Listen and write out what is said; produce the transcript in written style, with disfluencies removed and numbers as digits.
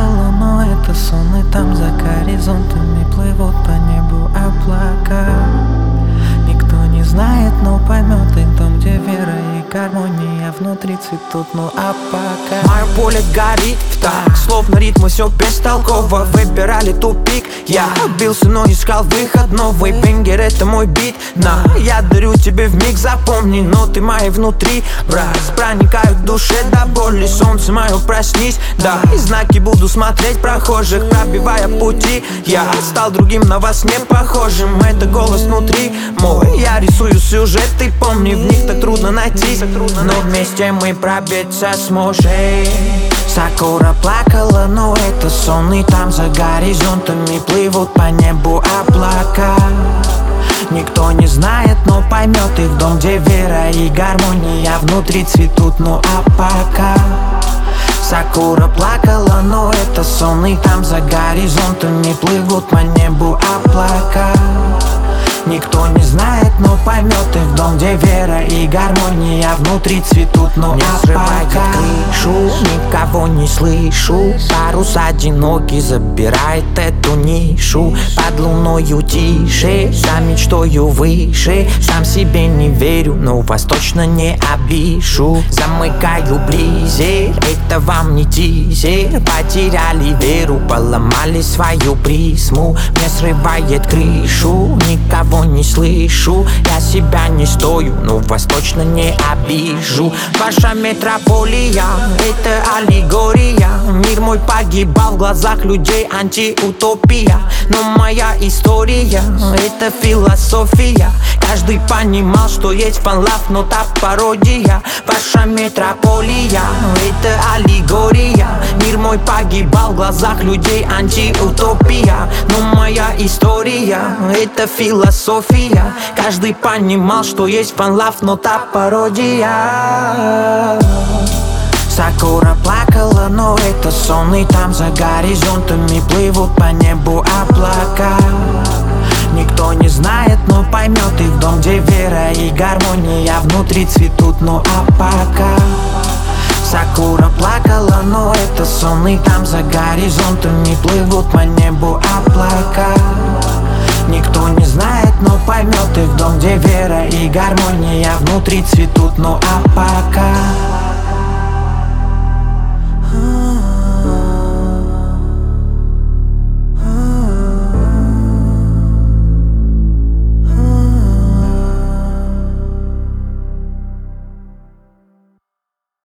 плакала, но это сон, и там за горизонтами плывут по небу облака. Никто не знает, но поймет их дом, где вера и гармония внутри цветут, ну а пока мое поле горит так, словно ритмы все бестолково. Выбирали тупик, я бился, но искал выход. Новый бенгер, это мой бит. Я дарю тебе вмиг, запомни, но ты мои внутри. Брат, проникают в душе до боли. Солнце мое, проснись, да. И знаки буду смотреть прохожих, пробивая пути. Я стал другим, на вас не похожим. Это голос внутри мой. Я рисую сюжеты, помни, в них так трудно найти. Но вместе мы пробиться сможем. Сакура плакала, но это сон, и там за горизонтами плывут по небу облака. Никто не знает, но поймет их дом, где вера и гармония внутри цветут, ну а пока Сакура плакала, но это сон, и там за горизонтами плывут по небу облака. Никто не знает, но поймет их дом, где вера и гармония внутри цветут, ну не а пока крышу, никого не слышу. Парус одинокий забирает эту нишу. Под луною тише, за мечтою выше. Сам себе не верю, но вас точно не обижу. Замыкаю близер, это вам не тизер. Потеряли веру, поломали свою призму. Мне срывает крышу, никого не слышу. Я себя не стою, но вас точно не обижу. Ваша метрополия — это аллегория. Мир мой погибал в глазах людей, антиутопия. Но моя история — это философия. Каждый понимал, что есть фан-лав, но та пародия. Ваша метрополия — это аллегория. Мир мой погибал в глазах людей, антиутопия. Но моя история — это философия. Каждый понимал, что есть фан-лав, но та пародия. Сакура плакала, но это сон, и там за горизонтами плывут по небу облака. Никто не знает, но поймет их дом, где вера и гармония внутри цветут, ну а пока Сакура плакала, но это сон, и там за горизонтами плывут по небу облака. Никто не знает, но поймет их дом, где вера и гармония внутри цветут, ну а пока